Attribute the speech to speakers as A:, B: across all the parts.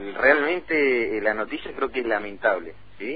A: realmente la noticia creo que es lamentable, ¿sí?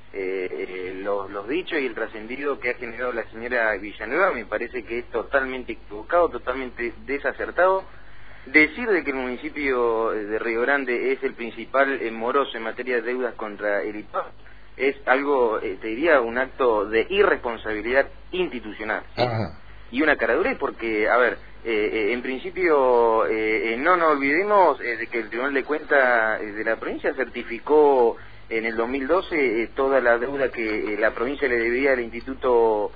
A: Los dichos y el trascendido que ha generado la señora Villanueva me parece que es totalmente equivocado, totalmente desacertado. Decir de que el municipio de Río Grande es el principal moroso en materia de deudas contra el IPAU es algo, te diría, un acto de irresponsabilidad institucional, ¿sí? Y una caradurez porque, a ver, en principio no nos olvidemos de que el Tribunal de Cuentas de la provincia certificó en el 2012 toda la deuda que la provincia le debía al instituto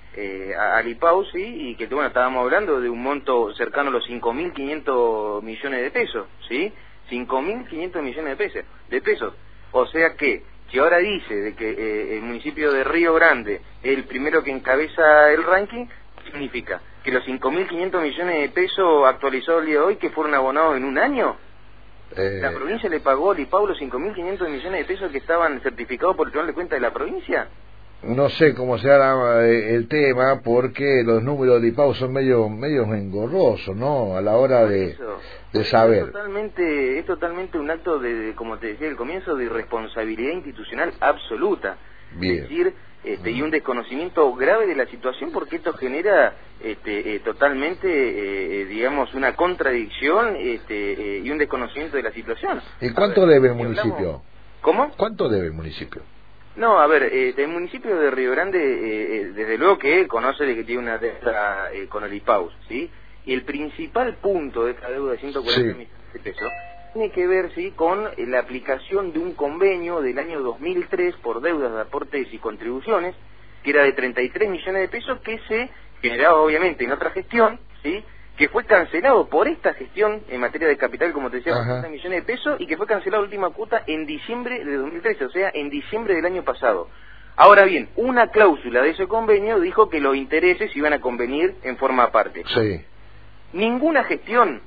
A: al IPAU, ¿sí? Y que, bueno, estábamos hablando de un monto cercano a los 5.500 millones de pesos, ¿sí? 5.500 millones de pesos. O sea que, si ahora dice de que el municipio de Río Grande es el primero que encabeza el ranking, significa que los 5.500 millones de pesos actualizados el día de hoy, que fueron abonados en un año, la provincia le pagó al IPAU los 5.500 millones de pesos que estaban certificados por el Tribunal de Cuentas de la provincia. No sé cómo se hará el tema, porque los números del IPAU son medio engorrosos, ¿no? A la hora de saber. Es totalmente un acto como te decía al comienzo, de irresponsabilidad institucional absoluta. Bien. Es decir, y un desconocimiento grave de la situación, porque esto genera totalmente, digamos, una contradicción y un desconocimiento de la situación. ¿Y cuánto debe el municipio? ¿Cómo? ¿Cuánto debe el municipio? No, a ver, el municipio de Río Grande, desde luego que conoce de que tiene una deuda con el IPAU, ¿sí? Y el principal punto de esta deuda de 140 millones de pesos tiene que ver, ¿sí?, con la aplicación de un convenio del año 2003 por deudas de aportes y contribuciones, que era de 33 millones de pesos, que se generaba obviamente en otra gestión, ¿sí?, que fue cancelado por esta gestión en materia de capital, como te decía, por 30 millones de pesos, y que fue cancelado la última cuota en diciembre de 2013, o sea, en diciembre del año pasado. Ahora bien, una cláusula de ese convenio dijo que los intereses iban a convenir en forma aparte. Sí. Ninguna gestión,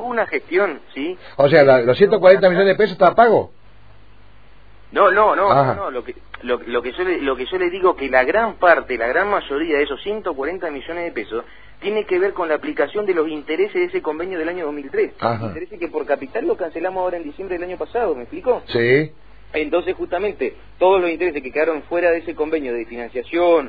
A: ¿sí? O sea, los 140 millones de pesos está pago. No, lo que yo le digo, que la gran parte, la gran mayoría de esos 140 millones de pesos tiene que ver con la aplicación de los intereses de ese convenio del año 2003. Intereses que por capital lo cancelamos ahora en diciembre del año pasado, ¿me explicó? Sí. Entonces, justamente, todos los intereses que quedaron fuera de ese convenio de financiación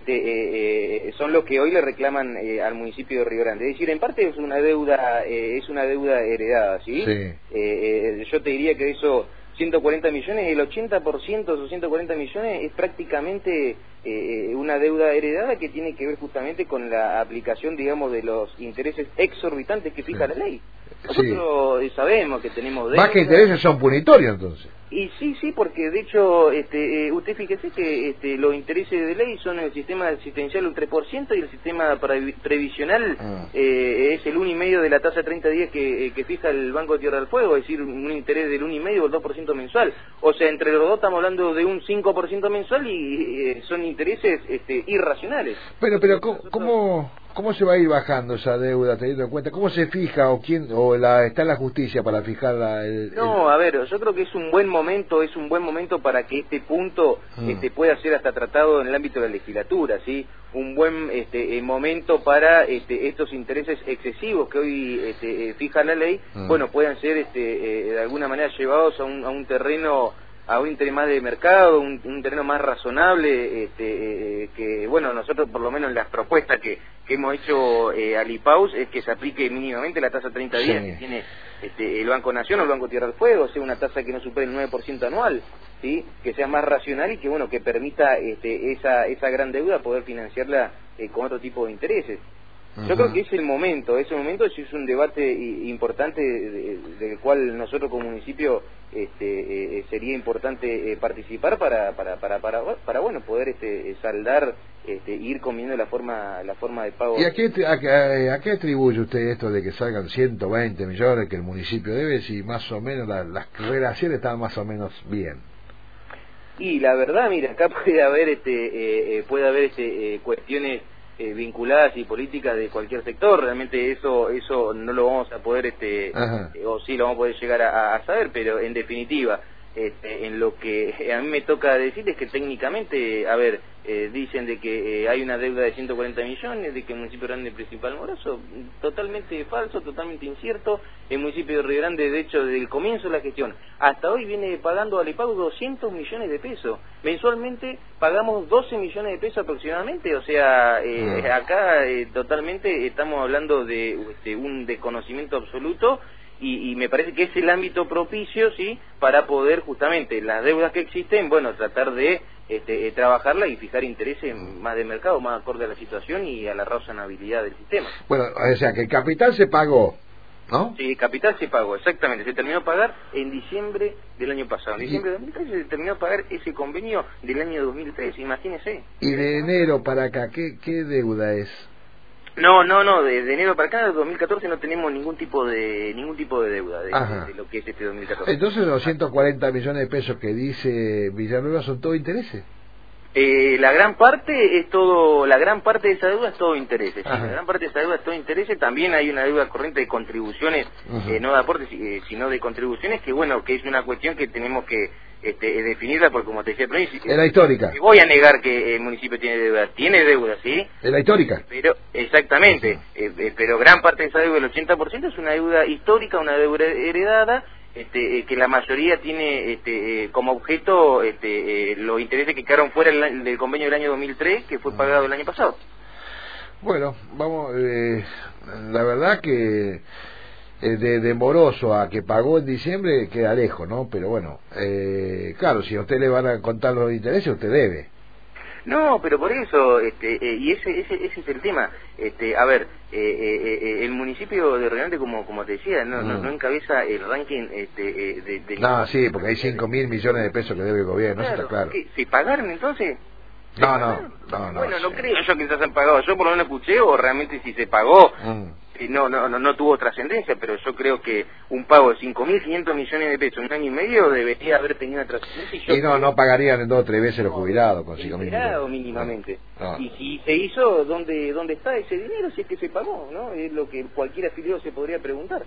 A: son los que hoy le reclaman al municipio de Río Grande. Es decir, en parte es una deuda heredada, ¿sí? Sí. Yo te diría que de esos 140 millones, el 80% de esos 140 millones es prácticamente una deuda heredada que tiene que ver justamente con la aplicación, digamos, de los intereses exorbitantes que fija la ley. Nosotros sabemos que tenemos deuda. Más que intereses son punitorios, entonces. Y sí, porque de hecho, usted fíjese que los intereses de ley son el sistema asistencial un 3% y el sistema previsional es el 1,5% de la tasa de 30 días que fija el Banco de Tierra del Fuego, es decir, un interés del 1,5% o el 2% mensual. O sea, entre los dos estamos hablando de un 5% mensual y son intereses irracionales. Pero ¿cómo se va a ir bajando esa deuda, teniendo en cuenta? ¿Cómo se fija está la justicia para fijarla? A ver, yo creo que es un buen momento para que este punto pueda ser hasta tratado en el ámbito de la legislatura, ¿sí? Un buen momento para estos intereses excesivos que hoy fija la ley, bueno, puedan ser de alguna manera llevados a un terreno, a un interés más de mercado, un terreno más razonable, que bueno, nosotros por lo menos en las propuestas que hemos hecho al IPAUS es que se aplique mínimamente la tasa 30 días que tiene el Banco Nación o el Banco Tierra del Fuego, o sea, una tasa que no supere el 9% anual, ¿sí? Que sea más racional y que bueno, que permita esa gran deuda poder financiarla con otro tipo de intereses. Yo creo que es el momento es un debate importante del cual nosotros como municipio sería importante participar para bueno, poder saldar, ir comiendo la forma de pago. ¿Y a qué atribuye usted esto de que salgan 120 millones que el municipio debe, si más o menos las relaciones están más o menos bien? Y la verdad, mira, acá puede haber cuestiones vinculadas y políticas de cualquier sector. Realmente eso no lo vamos a poder o sí lo vamos a poder llegar a saber, pero en definitiva en lo que a mí me toca decir es que técnicamente, a ver, dicen de que hay una deuda de 140 millones, de que el municipio de Río Grande Principal Moroso, totalmente falso, totalmente incierto. El municipio de Río Grande, de hecho, desde el comienzo de la gestión hasta hoy viene pagando a Alepago 200 millones de pesos. Mensualmente pagamos 12 millones de pesos aproximadamente, o sea, acá totalmente estamos hablando de un desconocimiento absoluto. Y me parece que es el ámbito propicio, sí, para poder justamente las deudas que existen, bueno, tratar de trabajarla y fijar intereses más de mercado, más acorde a la situación y a la razonabilidad del sistema.
B: Bueno, o sea que el capital se pagó, ¿no?
A: Sí, capital se pagó, exactamente. Se terminó de pagar en diciembre del año pasado. En diciembre de 2013 se terminó de pagar ese convenio del año 2013, imagínese.
B: Y de enero para acá, ¿qué deuda es?
A: No, de enero para acá, de 2014 no tenemos ningún tipo de deuda de lo que es este 2014.
B: Entonces los 140 millones de pesos que dice Villanueva son todo intereses.
A: La gran parte de esa deuda es todo intereses. ¿Sí? La gran parte de esa deuda es todo intereses. También hay una deuda corriente de contribuciones, no de aportes, sino de contribuciones, que bueno, que es una cuestión que tenemos que definirla, porque como te decía al principio,
B: es la histórica.
A: Voy a negar que el municipio tiene deuda, ¿sí?
B: Es la histórica.
A: Pero, exactamente, pero gran parte de esa deuda, el 80%, es una deuda histórica, una deuda heredada, que la mayoría tiene como objeto los intereses que quedaron fuera del convenio del año 2003, que fue pagado el año pasado.
B: Bueno, vamos, la verdad que de Moroso a que pagó en diciembre queda lejos, ¿no? Pero bueno, claro, si a usted le van a contar los intereses, usted debe.
A: No, pero por eso, y ese es el tema. A ver, el municipio de Río Grande, como te decía, no encabeza el ranking
B: No, sí, porque hay 5.000 millones de pesos que debe el gobierno,
A: claro,
B: eso está claro.
A: ¿Se pagaron entonces?
B: No.
A: Bueno, no creo yo que se hayan pagado. Yo por lo menos escuché, o realmente si se pagó, no tuvo trascendencia, pero yo creo que un pago de 5.500 millones de pesos en un año y medio debería haber tenido trascendencia.
B: Y no pagarían en 2 o 3 veces los jubilados con 5.000 millones.
A: Mínimamente.
B: No.
A: Y si se hizo, ¿dónde está ese dinero? Si es que se pagó, ¿no? Es lo que cualquier afiliado se podría preguntar.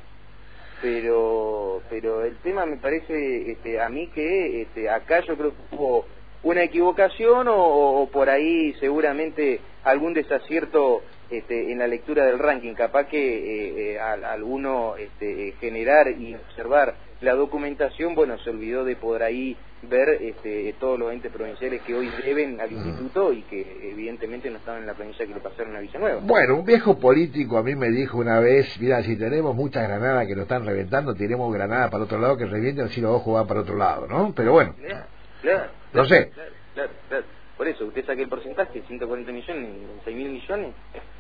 A: Pero el tema me parece a mí que acá yo creo que hubo una equivocación o por ahí seguramente algún desacierto en la lectura del ranking. Capaz que al uno generar y observar la documentación, bueno, se olvidó de por ahí ver todos los entes provinciales que hoy deben al instituto y que evidentemente no estaban en la planilla que le pasaron a Villanueva.
B: Bueno, un viejo político a mí me dijo una vez, mira, si tenemos muchas granadas que nos están reventando, tiremos granadas para otro lado que revienten, así los ojos van para otro lado, ¿no? Pero bueno,
A: claro,
B: no sé.
A: Claro. Por eso, usted saque el porcentaje, 140 millones, 6.000 millones.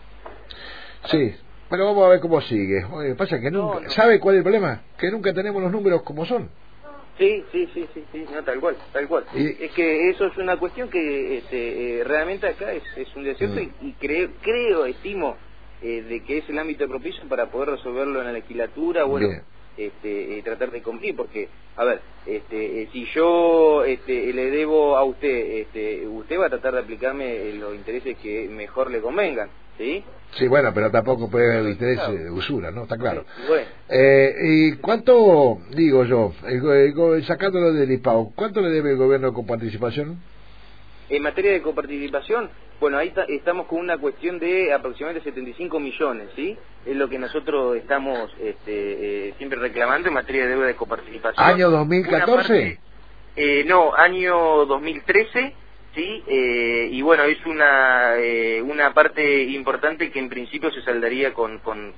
B: Sí, pero vamos a ver cómo sigue. Oye, pasa que nunca... ¿Sabe cuál es el problema? Que nunca tenemos los números como son.
A: Sí, no, tal cual. Es que eso es una cuestión que realmente acá es un desierto y estimo, de que es el ámbito propicio para poder resolverlo en la legislatura, bueno, tratar de cumplir, porque, a ver, si yo le debo a usted, usted va a tratar de aplicarme los intereses que mejor le convengan, ¿sí?
B: Sí, bueno, pero tampoco puede haber interés de usura, ¿no? Está claro.
A: Sí, bueno.
B: ¿Y cuánto, digo yo, sacándolo del IPAO, cuánto le debe el gobierno con participación?
A: En materia de coparticipación, bueno, ahí estamos con una cuestión de aproximadamente 75 millones, ¿sí? Es lo que nosotros estamos siempre reclamando en materia de deuda de coparticipación.
B: ¿Año 2014?
A: No, año 2013, ¿sí? Y bueno, es una parte importante que en principio se saldaría con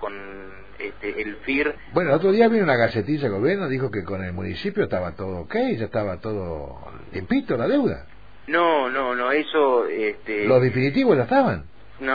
A: el FIR.
B: Bueno, el otro día vino una gacetilla del gobierno, dijo que con el municipio estaba todo ok, ya estaba todo limpito la deuda.
A: No, eso...
B: ¿Los definitivos ya estaban?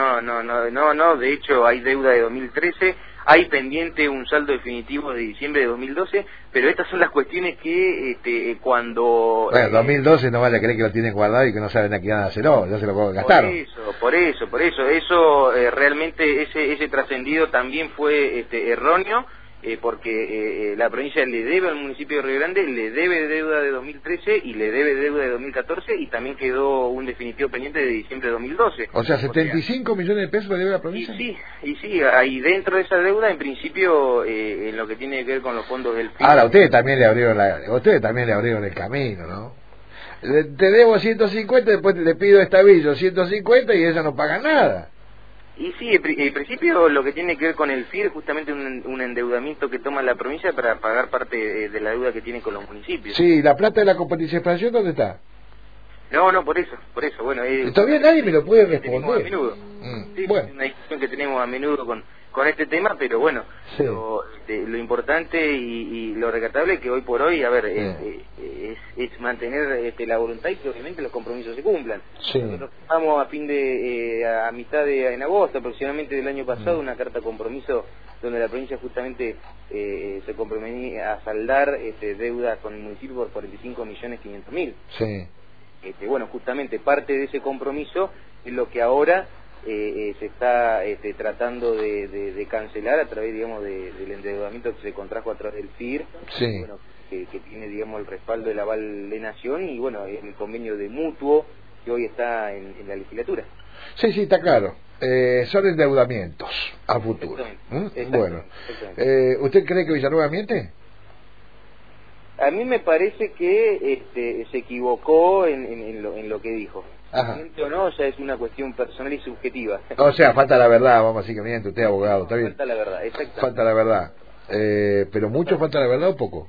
A: No, de hecho hay deuda de 2013, hay pendiente un saldo definitivo de diciembre de 2012, pero estas son las cuestiones que cuando...
B: Bueno, 2012 no vaya a creer que lo tienen guardado y que no saben a qué van a hacerlo, ya se lo gastaron.
A: Por eso, realmente ese trascendido también fue erróneo, porque la provincia le debe al municipio de Río Grande, le debe deuda de 2013 y le debe deuda de 2014 y también quedó un definitivo pendiente de diciembre de 2012.
B: O sea, 75 millones de pesos le debe la provincia.
A: Y sí, ahí dentro de esa deuda, en principio, en lo que tiene que ver con los fondos del FIR.
B: Ahora, ustedes también le abrieron el camino, ¿no? Te debo 150, después le pido estabillo 150 y ella no paga nada.
A: Y sí, en principio lo que tiene que ver con el FIR es justamente un endeudamiento que toma la provincia para pagar parte de la deuda que tiene con los municipios.
B: Sí, ¿la plata de la coparticipación dónde está?
A: No, por eso, bueno.
B: Todavía nadie me lo puede responder.
A: A menudo. Sí,
B: bueno.
A: Es una discusión que tenemos a menudo con este tema, pero bueno,
B: sí.
A: Lo importante y lo recatable es que hoy por hoy, a ver, es mantener la voluntad y que obviamente los compromisos se cumplan.
B: Sí.
A: Nosotros estamos a mitad en agosto aproximadamente del año pasado, una carta de compromiso donde la provincia justamente se comprometía a saldar deuda con el municipio por 45.500.000.
B: Sí.
A: Bueno, justamente parte de ese compromiso es lo que ahora se está tratando de cancelar a través, digamos, del endeudamiento que se contrajo a través del FIR,
B: sí.
A: Bueno, que tiene, digamos, el respaldo del aval de Nación y, bueno, el convenio de mutuo que hoy está en la legislatura.
B: Sí, está claro. Son endeudamientos a futuro. Bueno, ¿usted cree que Villanueva miente?
A: A mí me parece que se equivocó en lo que dijo. Miente o no, ya es una cuestión personal y subjetiva.
B: O sea, falta la verdad, vamos a decir que miente, usted es abogado, está bien.
A: Falta la verdad, exacto.
B: Falta la verdad. Pero mucho falta la verdad o poco.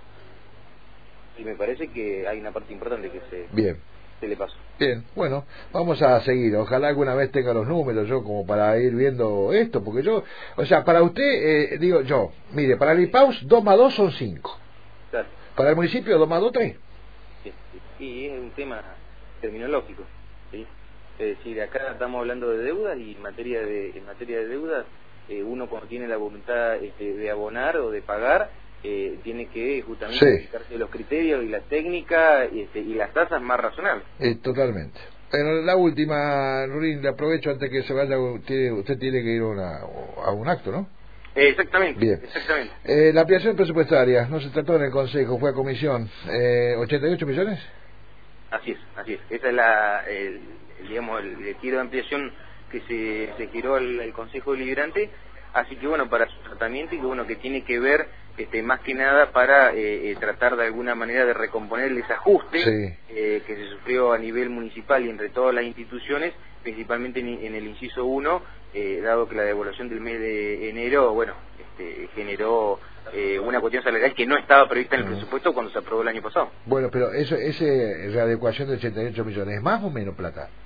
A: Y me parece que hay una parte importante que se le pasó.
B: Bien, bueno, vamos a seguir. Ojalá alguna vez tenga los números yo como para ir viendo esto, porque yo, o sea, para usted, digo yo, mire, para el IPAUS 2 más 2 son 5.
A: Claro.
B: Para el municipio 2 más 2, 3.
A: Sí, es un tema terminológico, ¿sí? Es decir, acá estamos hablando de deudas y en materia de deudas, uno cuando tiene la voluntad de abonar o de pagar, tiene que justamente aplicarse los criterios y las técnicas y las tasas más razonables.
B: Totalmente. Pero la última, Rurín, le aprovecho antes que se vaya, usted tiene que ir a un acto, ¿no?
A: Exactamente.
B: Bien.
A: Exactamente.
B: La ampliación presupuestaria, no se trató en el Consejo, fue a comisión. ¿88 millones?
A: Así es. Esa es digamos, el giro de ampliación que se giró el Consejo Deliberante. Así que bueno, para su tratamiento y que bueno, que tiene que ver más que nada para tratar de alguna manera de recomponer el desajuste que se sufrió a nivel municipal y entre todas las instituciones, principalmente en el inciso 1, dado que la devaluación del mes de enero, bueno, generó una cuestión salarial que no estaba prevista en el presupuesto cuando se aprobó el año pasado.
B: Bueno, pero esa readecuación de 88 millones, ¿es más o menos plata?